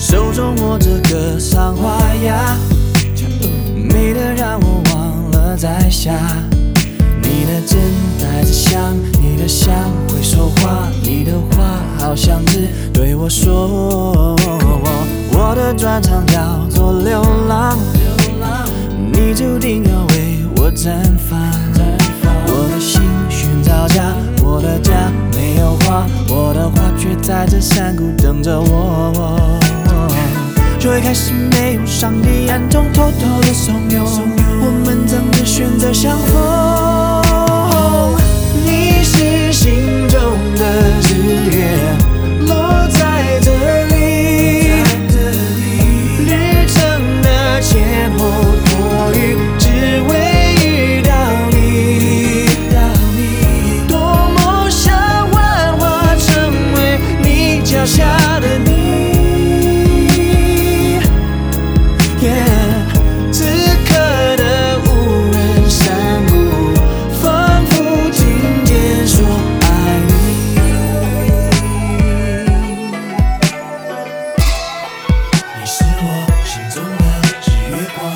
手中握着个桑花呀，美得让我忘了在下。你的真带着香，你的香会说话，你的话好像只对我说。我的专长叫做流浪，你注定要为我绽放。我的心寻找家，我的家没有花，我的花却在这山谷等着我。就会开始没有上帝暗中偷偷的怂恿，我们怎么选择相逢？你是心中的日月，落在这里，旅程的前后多余，只为遇到你。多么想幻化成为你脚下的你。此刻的无人山谷，仿佛听见说爱你。你是我心中的日月光，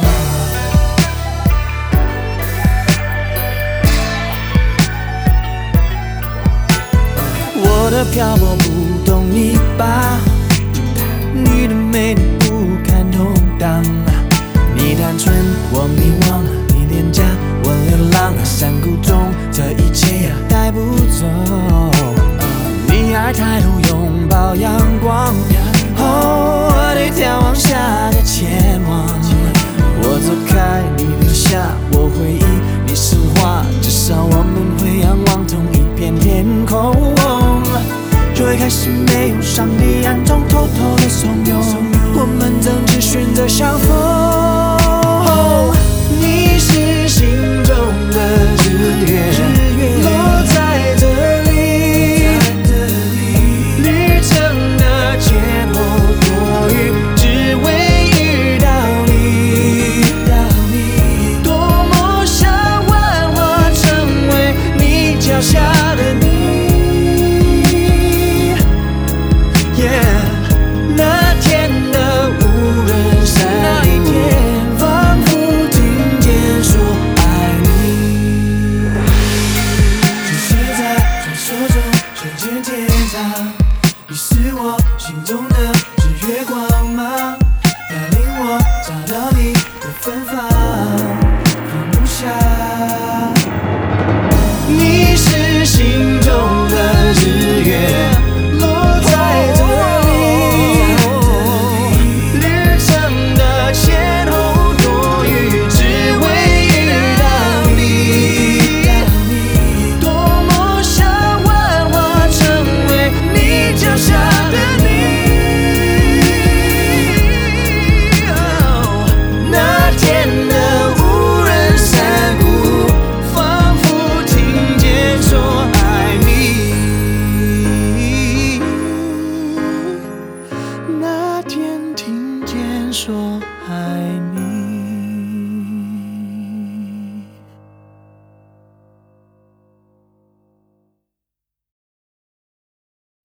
我的漂泊不懂你吧，你的美丽不堪同当。你单纯，我迷惘；你廉价，我流浪。山谷中，这一切带不走。你爱抬头拥抱阳光，我得眺望下个前往。我走开，你留下我回忆，你是花，至少我们会仰望同一片天空。就会开始没有上帝暗中偷偷的怂恿，我们怎只选择相逢？你是心中的日月，落在这里，旅程的前后多余，只为遇到你。多么想幻化成为你脚下的你。那天的无人山谷，仿佛听见说爱你。就写在传说中，人间天堂，你是我心中的